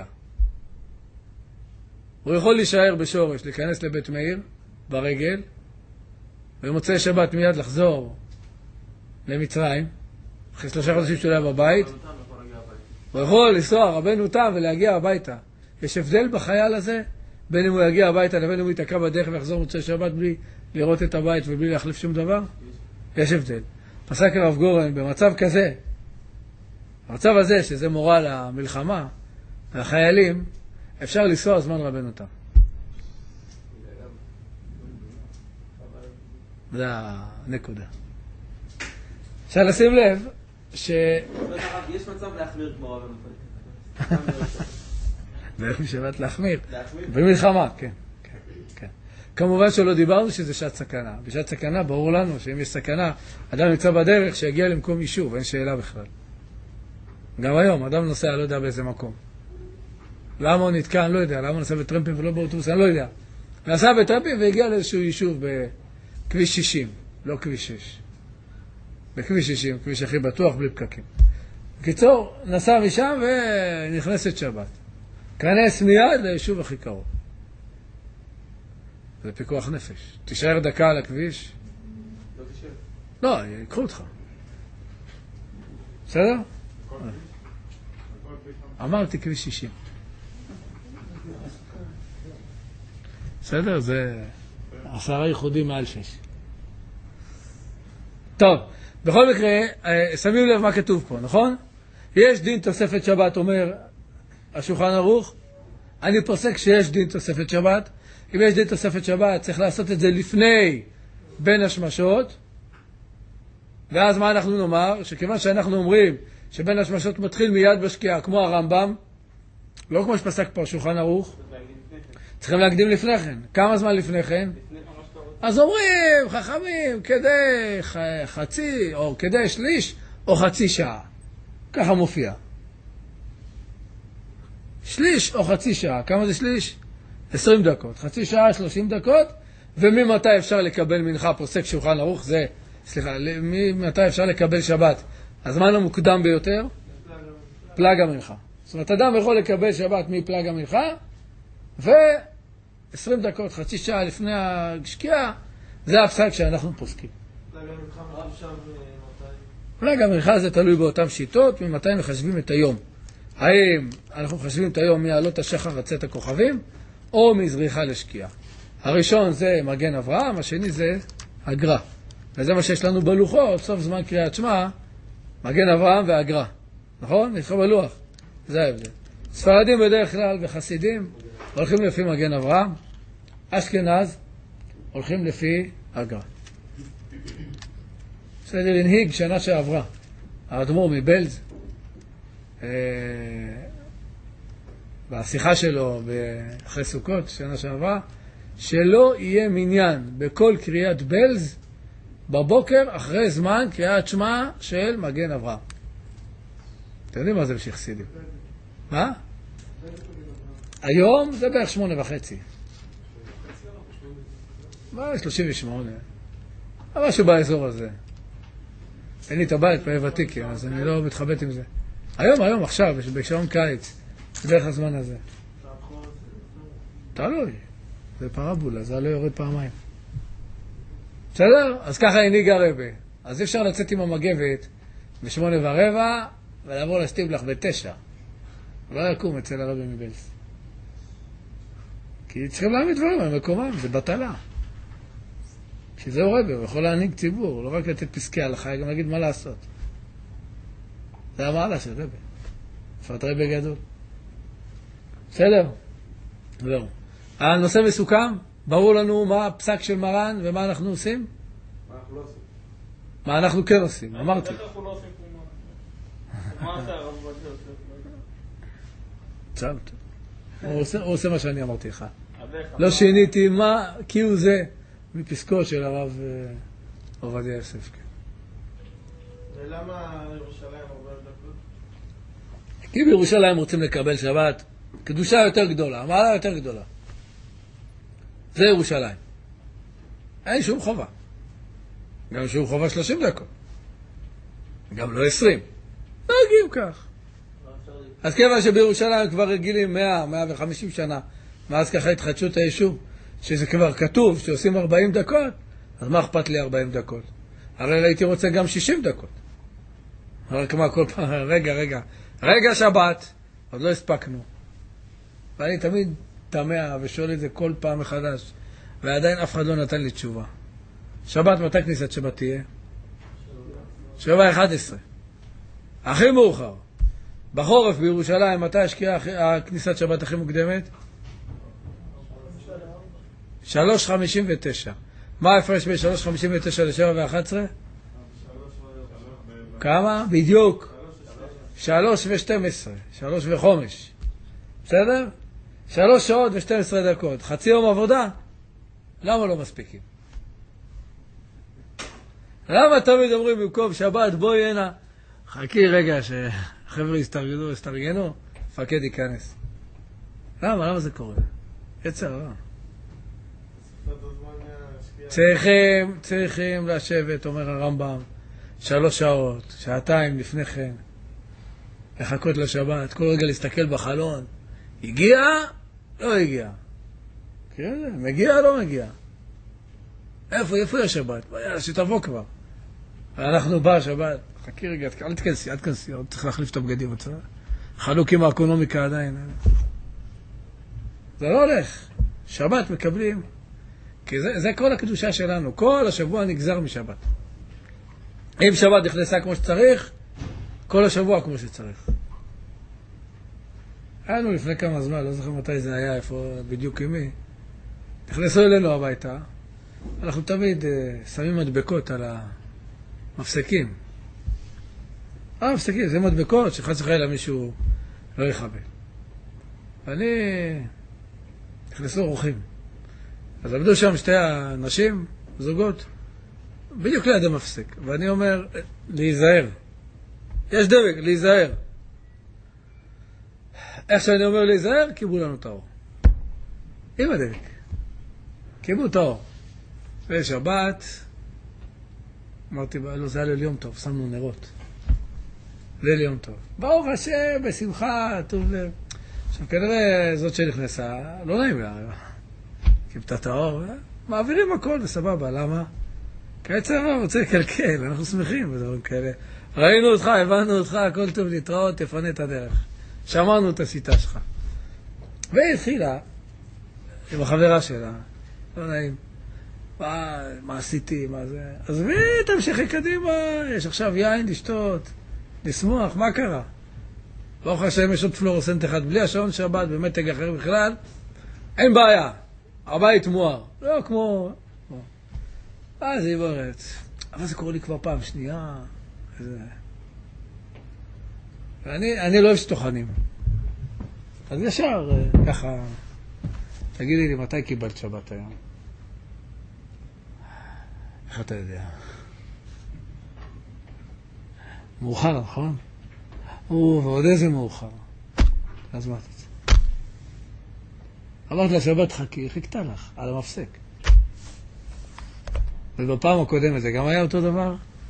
הוא יכול להישאר בשורש, להיכנס לבית מאיר, ברגל, ומוצאי שבת מיד לחזור למצרים, אחרי שלושה חודשים שהוא היה בבית, הוא יכול לנסוע רבנו תם ולהגיע הביתה. יש הבדל בחייל הזה, בין אם הוא יגיע הביתה לבין אם הוא יתעקע בדרך ויחזור מוצאי שבת בלי לראות את הבית ובלי להחליף שום דבר? יש הבדל. פסק הרב גורן במצב כזה, במצב הזה שזה מורה למלחמה, לחיילים, אפשר לנסוע זמן רבנו תם. זה הנקודה. אפשר לשים לב ש... יש מצב להחמיר כמו רבנו תם. בערך משבת להחמיר. במלחמה, כן, כן, כן. כמובן שלא דיברנו שזה שעת סכנה. בשעת סכנה ברור לנו שאם יש סכנה, אדם נמצא בדרך שיגיע למקום יישוב, אין שאלה בכלל. גם היום, אדם נוסע, לא יודע באיזה מקום. למה הוא נתקע, אני לא יודע. למה הוא נוסע בטרמפים ולא באוטובוס, אני לא יודע. נסע בטרמפים והגיע לאיזשהו יישוב בכביש שישים, לא כביש שש. בכביש שישים, כביש הכי בטוח, בלי פקקים. בקיצור, נסע משם ונכנסת שבת. כנס מיד ליישוב הכי קרוב. זה פיקוח נפש. תישאר דקה על הכביש. לא תשב. לא, יקחו אותך. בסדר? אמרתי כביש שישים. בסדר? זה עשרה ייחודים מעל שש. טוב, בכל מקרה, שמים לב מה כתוב פה, נכון? יש דין תוספת שבת, אומר השולחן ערוך. אני פוסק שיש דין תוספת שבת. אם יש דין תוספת שבת, צריך לעשות את זה לפני בין השמשות. ואז מה אנחנו נאמר? שכיוון שאנחנו אומרים שבין השמשות מתחיל מיד בשקיעה, כמו הרמב"ם, לא כמו שפסק פה השולחן ערוך, צריכים להקדים לפני כן. כמה זמן לפני כן? אז אומרים, חכמים, כדי חצי, או כדי שליש, או חצי שעה. ככה מופיע. שליש או חצי שעה. כמה זה שליש? עשרים דקות. חצי שעה, שלושים דקות. וממתי אפשר לקבל מנחה, פוסק שולחן ערוך, זה, סליחה, ממתי אפשר לקבל שבת? הזמן המוקדם ביותר? פלג המנחה. זאת אומרת, אדם יכול לקבל שבת מפלג המנחה, ו-עשרים דקות, חצי שעה לפני השקיעה, זה הפסק שאנחנו פוסקים. פלג המנחה זה תלוי באותן שיטות, ממתי מחשבים את היום. האם אנחנו מחשבים את היום מעלות השחר לצאת הכוכבים, או מזריחה לשקיעה. הראשון זה מגן אברהם, השני זה הגר"א. וזה מה שיש לנו בלוחות, סוף זמן קריאת שמע, מגן אברהם והגר"א. נכון? יש לך בלוח. זה ההבדל. ספרדים בדרך כלל וחסידים הולכים לפי מגן אברהם, אשכנז הולכים לפי הגר"א. בסדר, הנהיג שנה שעברה, האדמו"ר מבלז, אה, בשיחה שלו אחרי סוכות, שנה שעברה, שלא יהיה מניין בכל קריאת בלז בבוקר אחרי זמן קריאת שמע של מגן אברהם. אתם יודעים מה זה בשביל חסידים? מה? היום זה בערך שמונה וחצי. מה? שלושים ושמונה. משהו באזור הזה. אין לי את הבית פה ותיקים, אז אני לא מתחבט עם זה. היום, היום, עכשיו, בשעון קיץ, בערך הזמן הזה. תלוי. זה פרבולה, זה לא יורד פעמיים. בסדר? אז ככה הנהיג הרבה. אז אפשר לצאת עם המגבת בשמונה ורבע, ולעבור לסטיבלח בתשע. לא יקום אצל הרבי מבלס. כי צריכים להעמיד דברים על מקומם, זה בטלה. שזהו רבי, הוא יכול להנהיג ציבור, לא רק לתת פסקי הלכה, גם להגיד מה לעשות. זה המעלה של רבי. פרט רבי גדול. בסדר? זהו. הנושא מסוכם, ברור לנו מה הפסק של מרן ומה אנחנו עושים? מה אנחנו לא עושים? מה אנחנו כן עושים, אמרתי. איך אנחנו לא עושים כמו מה עושה הרב עובדיה יוסף? טוב, הוא עושה מה שאני אמרתי לך. לא שיניתי מה, כי הוא זה מפסקו של הרב עובדיה יוסף. ולמה ירושלים הרבה דקות? כי בירושלים רוצים לקבל שבת, קדושה יותר גדולה, מעלה יותר גדולה. זה ירושלים. אין שום חובה. גם שום חובה שלושים דקות. גם לא עשרים. לא הגיעו כך. אז כיוון שבירושלים כבר רגילים מאה, מאה וחמישים שנה, מאז ככה התחדשות היישוב, שזה כבר כתוב שעושים ארבעים דקות, אז מה אכפת לי ארבעים דקות? הרי הייתי רוצה גם שישים דקות. רק מה כל פעם, רגע, רגע, רגע שבת, עוד לא הספקנו. ואני תמיד תמה ושואל את זה כל פעם מחדש, ועדיין אף אחד לא נתן לי תשובה. שבת, מתי כניסת שבת תהיה? שבע אחת עשרה. הכי מאוחר. בחורף בירושלים, מתי הכניסת שבת הכי מוקדמת? שלוש חמישים ותשע. מה ההפרש בין שלוש חמישים ותשע ל-שבע ואחת עשרה? כמה? בדיוק. שלוש ושתים עשרה. שלוש וחומש. בסדר? שלוש שעות ושתים עשרה דקות. חצי יום עבודה? למה לא מספיקים? למה תמיד אומרים במקום שבת בואי הנה? חכי רגע שחבר'ה יסתרגנו, יסתרגנו, מפקד ייכנס. למה? למה זה קורה? יצר רע. צריכים, צריכים לשבת, אומר הרמב"ם, שלוש שעות, שעתיים לפני כן, לחכות לשבת, כל רגע להסתכל בחלון, הגיע, לא הגיע. כן, מגיע, לא מגיע. איפה, איפה יש שבת? יאללה, שתבוא כבר. אנחנו בא, שבת. חכי רגע, אל תכנסי, אל תכנסי, עוד צריך להחליף את הבגדים בצורה. חלוק עם האקונומיקה עדיין. זה לא הולך. שבת מקבלים. כי זה, זה כל הקדושה שלנו. כל השבוע נגזר משבת. אם שבת נכנסה כמו שצריך, כל השבוע כמו שצריך. היינו לפני כמה זמן, לא זוכר מתי זה היה, איפה בדיוק עם מי. נכנסו אלינו הביתה. אנחנו תמיד uh, שמים מדבקות על המפסקים. אה, מפסקים, זה מדבקות שחס וחלילה מישהו לא יכבה. ואני... נכנסו אורחים. אז עמדו שם שתי הנשים, זוגות, בדיוק ליד המפסק. ואני אומר, להיזהר. יש דבק, להיזהר. איך שאני אומר להיזהר, קיבלו לנו את האור. עם הדבק. קיבלו את האור. ושבת, אמרתי, לא, זה היה ליל יום טוב, שמנו נרות. ליל יום טוב. ברוך השם, בשמחה, טוב לב. עכשיו, כנראה זאת שנכנסה, לא נעים לה. קיבלת את האור, מעבירים הכל, וסבבה, למה? כי הצבא רוצה לקלקל, אנחנו שמחים בדברים כאלה. ראינו אותך, הבנו אותך, הכל טוב להתראות, תפנה את הדרך. שמענו את השיטה שלך. והיא התחילה עם החברה שלה, לא נעים. מה, מה עשיתי, מה זה? אז מי, תמשיכי קדימה, יש עכשיו יין לשתות, לשמוח, מה קרה? ברוך השם יש עוד פלורוסנט אחד, בלי השעון שבת, במתג אחר בכלל, אין בעיה, הבית מואר, לא כמו... אז היא אומרת, אבל זה קורה לי כבר פעם שנייה, זה... ואני אני לא אוהב שטוחנים. אז ישר, ככה, תגידי לי, מתי קיבלת שבת היום? איך אתה יודע? מאוחר, נכון? או, ועוד איזה מאוחר. אז מה אתה רוצה? אמרת לה שבת חכי, חיכתה לך, על המפסק. ובפעם הקודמת זה גם היה אותו דבר?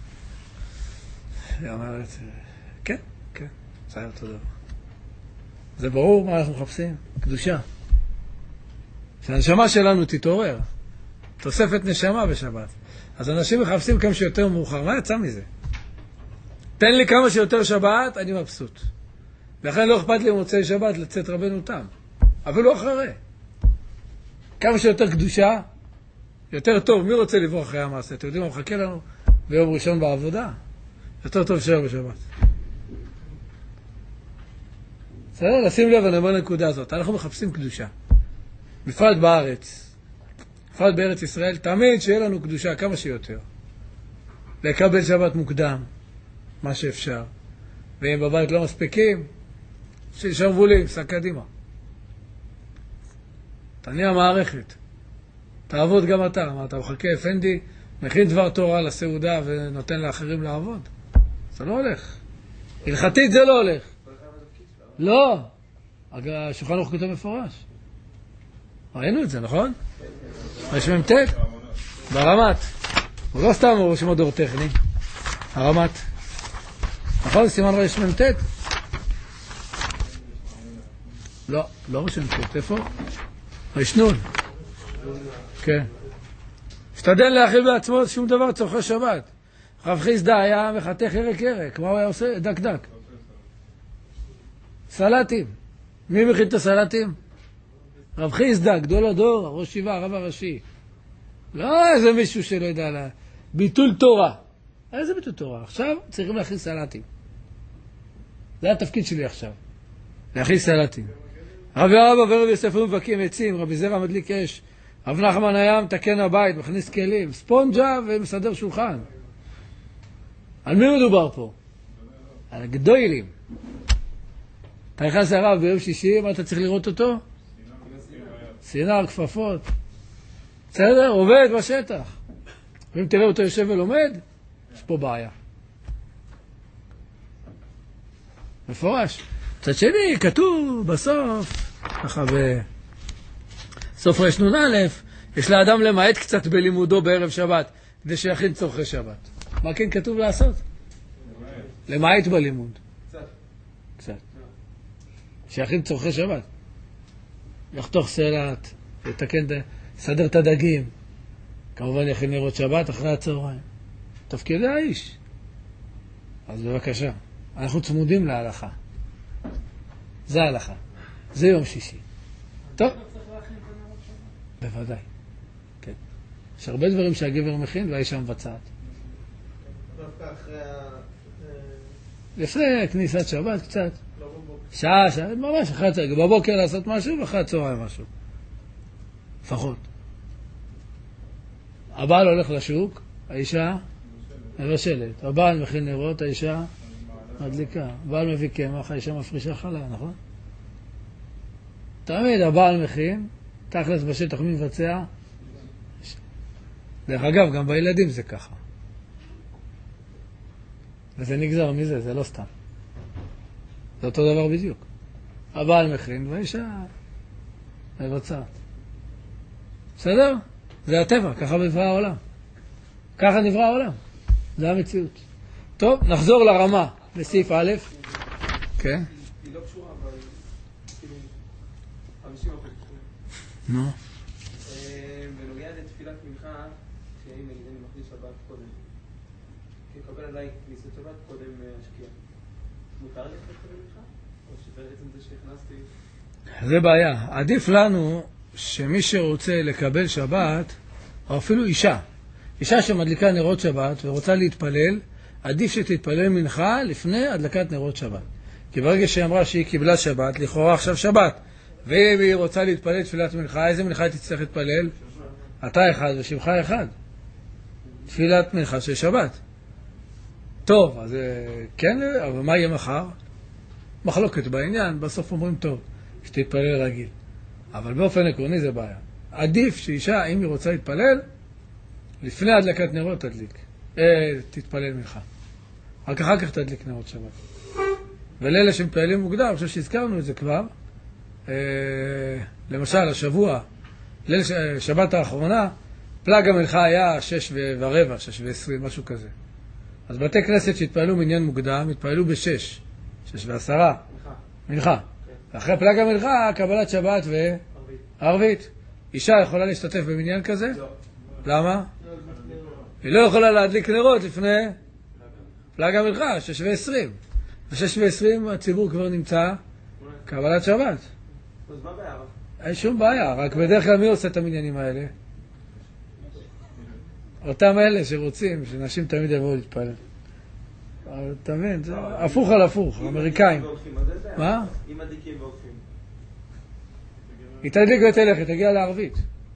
היא אומרת, כן, כן, זה היה אותו דבר. זה ברור מה אנחנו מחפשים? קדושה. שהנשמה שלנו תתעורר. תוספת נשמה בשבת. אז אנשים מחפשים כמה שיותר מאוחר. מה יצא מזה? תן לי כמה שיותר שבת, אני מבסוט. לכן לא אכפת לי מוצאי שבת לצאת רבנו תם. אבל לא אחרי. כמה שיותר קדושה, יותר טוב. מי רוצה לברוח אחרי המעשה? אתם יודעים מה מחכה לנו? ביום ראשון בעבודה. יותר טוב שער בשבת. בסדר? לשים לב, אני אומר לנקודה הזאת. אנחנו מחפשים קדושה. בפרט בארץ. בפרט בארץ ישראל, תמיד שיהיה לנו קדושה כמה שיותר. לקבל שבת מוקדם, מה שאפשר. ואם בבית לא מספיקים, שישרבו לי, סע קדימה. תניע מערכת. תעבוד גם אתה. מה, אתה מחכה אפנדי, מכין דבר תורה לסעודה ונותן לאחרים לעבוד. זה לא הולך. הלכתית זה לא הולך. לא. השולחן ערוך כתוב מפורש. ראינו את זה, נכון? יש מ"ט ברמת. הוא לא סתם הוא רשום דור טכני. הרמת. נכון? סימן ראש מ"ט? לא, לא רשום מ"ט. איפה? רשנון. כן. השתדל להכיל בעצמו שום דבר צורכי שבת. רב חיסדא היה מחתך ירק ירק. מה הוא היה עושה? דק דק. סלטים. מי מכין את הסלטים? רב חיסדא, גדול הדור, ראש שבעה, הרב הראשי. לא איזה מישהו שלא יודע לה. ביטול תורה. איזה ביטול תורה? עכשיו צריכים להכין סלטים. זה התפקיד שלי עכשיו. להכין סלטים. רבי אבא ורבי יוסף היו מבקים עצים, רבי זרע מדליק אש. רב נחמן היה מתקן הבית, מכניס כלים, ספונג'ה ומסדר שולחן. על מי מדובר פה? על הגדולים. אתה נכנס לרב ביום שישי, מה אתה צריך לראות אותו? סינר, כפפות. בסדר? עובד בשטח. ואם תראה אותו יושב ולומד, יש פה בעיה. מפורש. מצד שני, כתוב בסוף, ככה בסוף רשנון א', יש לאדם למעט קצת בלימודו בערב שבת, כדי שיכין צורכי שבת. מה כן כתוב לעשות? למעט בלימוד. קצת. קצת. שיכין צורכי שבת. יחתוך סלט, יתקן, יסדר את הדגים, כמובן יכין נרות שבת אחרי הצהריים. תפקידי האיש. אז בבקשה, אנחנו צמודים להלכה. זה ההלכה. זה יום שישי. טוב. בוודאי. כן. יש הרבה דברים שהגבר מכין והאישה מבצעת. דווקא אחרי ה... לפני כניסת שבת קצת. שעה, שעה, ממש אחרי הצהריים. בבוקר לעשות משהו ואחרי הצהריים משהו. לפחות. הבעל הולך לשוק, האישה מבשלת. הבעל מכין נרות, האישה מדליקה. הבעל מביא קמח, האישה מפרישה חלה, נכון? תמיד הבעל מכין, תכלס בשטח מי מבצע. דרך אגב, גם בילדים זה ככה. וזה נגזר מזה, זה לא סתם. זה אותו דבר בדיוק. הבעל מכין והאישה מבצעת. בסדר? זה הטבע, ככה נברא העולם. ככה נברא העולם. זה המציאות. טוב, נחזור לרמה, בסעיף א'. כן? היא לא קשורה, אבל כאילו חמישים אחוז. נו. בנוגע לתפילת מנחה, שאם נגיד אני מחליט שבת קודם, תקבל עליי כניסת שבת קודם השקיעה. מותר לי לקבל מנחה? או שבעצם זה שהכנסתי... זה בעיה. עדיף לנו שמי שרוצה לקבל שבת, או אפילו אישה, אישה שמדליקה נרות שבת ורוצה להתפלל, עדיף שתתפלל מנחה לפני הדלקת נרות שבת. כי ברגע שהיא אמרה שהיא קיבלה שבת, לכאורה עכשיו שבת, ואם היא רוצה להתפלל תפילת מנחה, איזה מנחה היא תצטרך להתפלל? אתה אחד ושמך אחד. תפילת מנחה של שבת. טוב, אז כן, אבל מה יהיה מחר? מחלוקת בעניין, בסוף אומרים טוב, שתתפלל רגיל. אבל באופן עקרוני זה בעיה. עדיף שאישה, אם היא רוצה להתפלל, לפני הדלקת נרות תדליק. אה, תתפלל מנחה. רק אחר כך תדליק נרות שבת. ולאלה שמתפללים מוקדם, אני חושב שהזכרנו את זה כבר, אה, למשל, השבוע, ליל שבת האחרונה, פלג המנחה היה שש ורבע, שש ועשרים, משהו כזה. אז בתי כנסת שהתפעלו מניין מוקדם, התפעלו בשש, שש ועשרה. מנחה. ואחרי פלג המנחה, קבלת שבת וערבית. אישה יכולה להשתתף במניין כזה? לא. למה? היא לא יכולה להדליק נרות לפני פלג המנחה, שש ועשרים. ב-שש ועשרים הציבור כבר נמצא קבלת שבת. אז מה בעיה? אין שום בעיה, רק בדרך כלל מי עושה את המניינים האלה? אותם אלה שרוצים, שנשים תמיד יבואו להתפלל. אבל אתה מבין, זה הפוך על הפוך, אמריקאים. מה? אם מדליקים ועוקפים. היא תדליק ותלך, היא תגיע לערבית.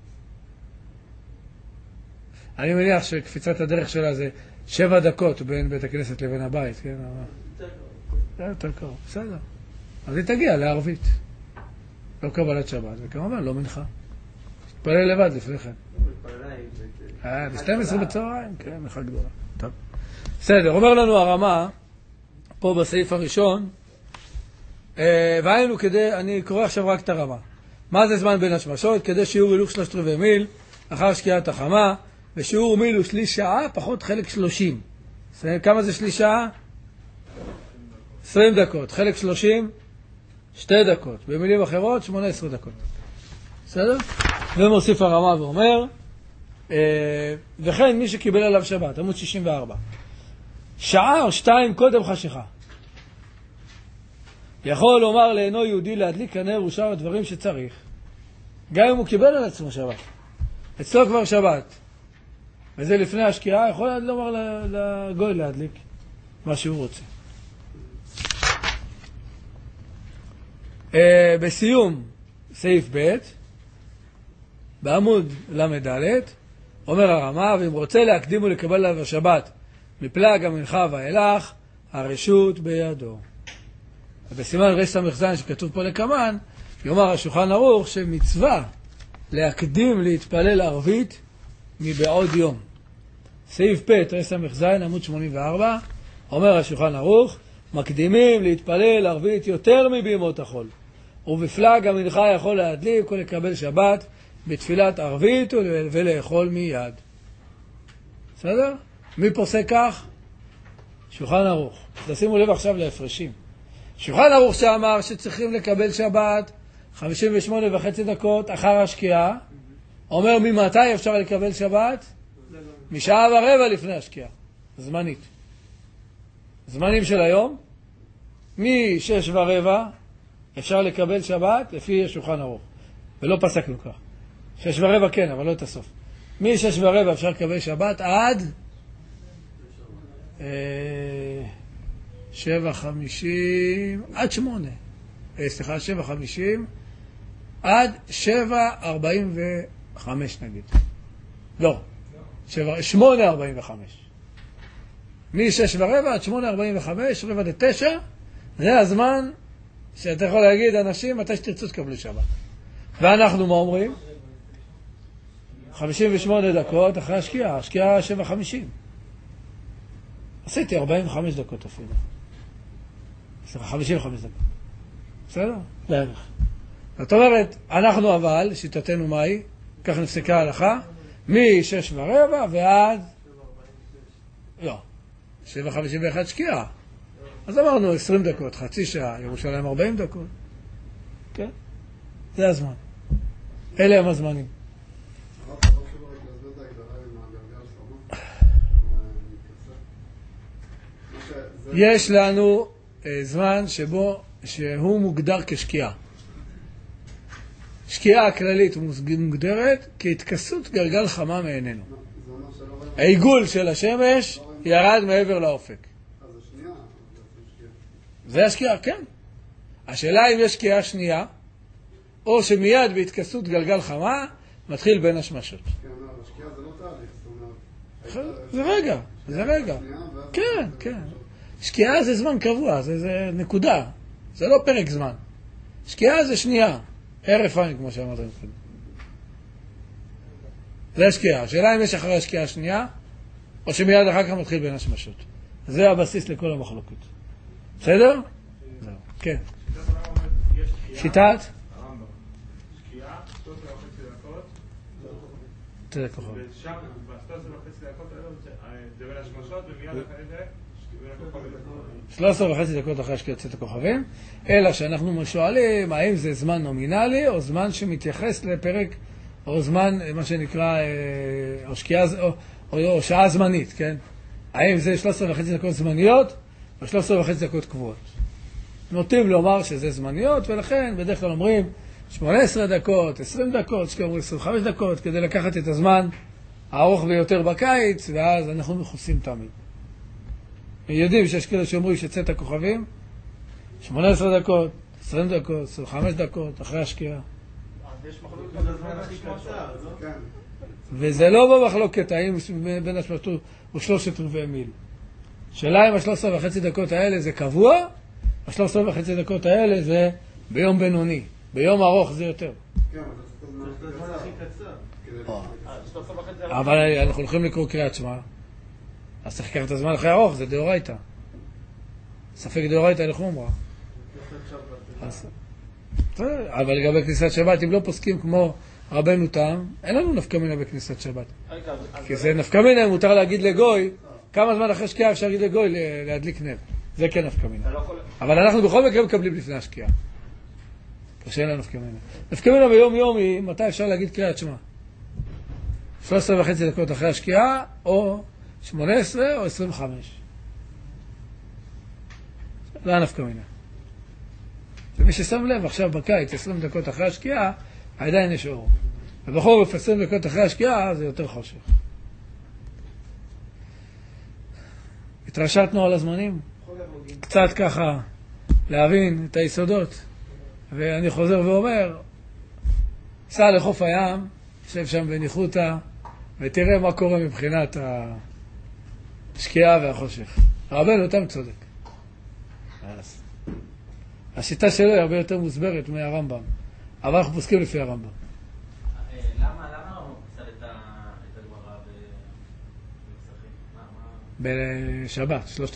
אני מניח שקפיצת הדרך שלה זה שבע דקות בין בית הכנסת לבין הבית, כן? זה יותר קרוב, בסדר. אז היא תגיע לערבית. לא קבלת שבת, וכמובן לא מנחה. תתפלל לבד לפני כן. אה, ב-שתים עשרה בצהריים, כן, מנחה גדולה. טוב. בסדר, אומר לנו הרמה, פה בסעיף הראשון, והיינו כדי, אני קורא עכשיו רק את הרמה. מה זה זמן בין השמשות? כדי שיעור הילוך שלושת רבעי מיל, אחר שקיעת החמה, ושיעור מיל הוא שליש שעה, פחות חלק שלושים. כמה זה שליש שעה? עשרים דקות. חלק שלושים? שתי דקות. במילים אחרות, שמונה עשרה דקות. בסדר? ומוסיף הרמה ואומר, וכן מי שקיבל עליו שבת, עמוד שישים וארבע. שעה או שתיים קודם חשיכה. יכול לומר לאינו יהודי להדליק הנר ושאר הדברים שצריך. גם אם הוא קיבל על עצמו שבת. אצלו כבר שבת. וזה לפני השקיעה, יכול לומר לגוי להדליק מה שהוא רוצה. בסיום סעיף ב' בעמוד למד ד' אומר הרמה, ואם רוצה להקדים ולקבל עליו השבת מפלג המנחה ואילך, הרשות בידו. ובסימן רש סמ"ז שכתוב פה לקמן, יאמר השולחן ערוך שמצווה להקדים להתפלל ערבית מבעוד יום. סעיף ב' רש סמ"ז עמוד שמונים וארבע אומר השולחן ערוך, מקדימים להתפלל ערבית יותר מבימות החול, ובפלג המנחה יכול להדליק ולקבל שבת בתפילת ערבית ולאכול מיד. בסדר? מי פוסק כך? שולחן ערוך. תשימו לב עכשיו להפרשים. שולחן ערוך שאמר שצריכים לקבל שבת חמישים ושמונה וחצי דקות אחר השקיעה, אומר ממתי אפשר לקבל שבת? משעה ורבע לפני השקיעה, זמנית. זמנים של היום, משש ורבע אפשר לקבל שבת לפי שולחן ערוך, ולא פסקנו כך. שש ורבע כן, אבל לא את הסוף. משש ורבע אפשר לקבל שבת עד אה, שבע חמישים, עד שמונה. אה, סליחה, שבע חמישים, עד שבע ארבעים וחמש נגיד. לא, שבע, שמונה ארבעים וחמש. משש ורבע עד שמונה ארבעים וחמש, רבע לתשע, זה הזמן שאתה יכול להגיד, אנשים, מתי שתרצו תקבלו שבת. ואנחנו מה אומרים? חמישים ושמונה דקות אחרי השקיעה, השקיעה שבע חמישים. עשיתי ארבעים וחמש דקות אפילו. סליחה, חמישים וחמש דקות. בסדר? בערך. זאת אומרת, אנחנו אבל, שיטתנו מהי? כך נפסקה ההלכה, משש ורבע ועד... לא, שבע חמישים ואחת שקיעה. אז אמרנו עשרים דקות, חצי שעה, ירושלים ארבעים דקות. כן? זה הזמן. אלה הם הזמנים. יש לנו זמן שבו, שהוא מוגדר כשקיעה. שקיעה הכללית מוגדרת כהתכסות גלגל חמה מעינינו. העיגול של השמש ירד מעבר לאופק. זה השקיעה, כן. השאלה אם יש שקיעה שנייה, או שמיד בהתכסות גלגל חמה מתחיל בין השמשות. כן, אבל השקיעה זה לא תהליך, זאת אומרת... זה רגע, זה רגע. כן, כן. שקיעה זה זמן קבוע, זה, זה נקודה. זה לא פרק זמן. שקיעה זה שנייה. ערף עין, כמו שאמרתם. זה השקיעה. השאלה אם יש אחרי השקיעה השנייה, או שמיד אחר כך מתחיל בין השמשות. זה הבסיס לכל המחלוקות. בסדר? זהו. כן. שיטת? הרמב"ם. שקיעה, שלוש עשרה וחצי דקות. תודה כוכב. ושם, ב-שלוש עשרה וחצי דקות האלו, זה בין השמשות, ומיד אחרי זה, בין הכוכבים. שלוש עשרה וחצי דקות אחרי שקיעת הכוכבים, אלא שאנחנו שואלים האם זה זמן נומינלי או זמן שמתייחס לפרק, או זמן, מה שנקרא, או שקיעה, או, או, או שעה זמנית, כן? האם זה שלוש עשרה וחצי דקות זמניות, או שלוש עשרה וחצי דקות קבועות. נוטים לומר שזה זמניות, ולכן בדרך כלל אומרים שמונה עשרה דקות, עשרים דקות, שכאומרים עשרים וחמש דקות, כדי לקחת את הזמן הארוך ביותר בקיץ, ואז אנחנו מכוסים תמיד. יודעים שיש כאלה שאומרים שצאת הכוכבים, שמונה עשרה דקות, עשרים דקות, עשרים וחמש דקות, אחרי השקיעה. אז יש מחלוקת בזמן הכי קצר, לא? וזה לא במחלוקת, האם בין השמשות הוא שלושת רבעי מיל. שאלה אם השלוש עשרה וחצי דקות האלה זה קבוע, השלוש עשרה וחצי דקות האלה זה ביום בינוני. ביום ארוך זה יותר. כן, אבל זה הזמן הכי קצר. אבל אנחנו הולכים לקרוא קריאת שמע. אז צריך לקחת את הזמן אחרי ארוך, זה דאורייתא. ספק דאורייתא לחומרא. אבל לגבי כניסת שבת, אם לא פוסקים כמו רבנו תם, אין לנו נפקא מינה בכניסת שבת. כי זה נפקא מינה, מותר להגיד לגוי, כמה זמן אחרי שקיעה אפשר להגיד לגוי להדליק נר. זה כן נפקא מינה. אבל אנחנו בכל מקרה מקבלים לפני השקיעה. קשה לנו נפקא מינה. נפקא מינה ביום יומי, מתי אפשר להגיד קריאת שמע? שלוש עשרה וחצי דקות אחרי השקיעה, או שמונה עשרה או עשרים וחמש. זה הנפקא מינה. ומי ששם לב, עכשיו בקיץ, עשרים דקות אחרי השקיעה, עדיין יש אור. ובחורף, עשרים דקות אחרי השקיעה, זה יותר חושך. התרשתנו על הזמנים, קצת ככה להבין את היסודות. ואני חוזר ואומר, סע לחוף הים, יושב שם בניחותא, ותראה מה קורה מבחינת השקיעה והחושך. רבנו אותם צודק. השיטה שלו היא הרבה יותר מוסברת מהרמב"ם, אבל אנחנו פוסקים לפי הרמב"ם. למה הרמב"ם פסל את הגמרא במסכים? בשבת, שלושת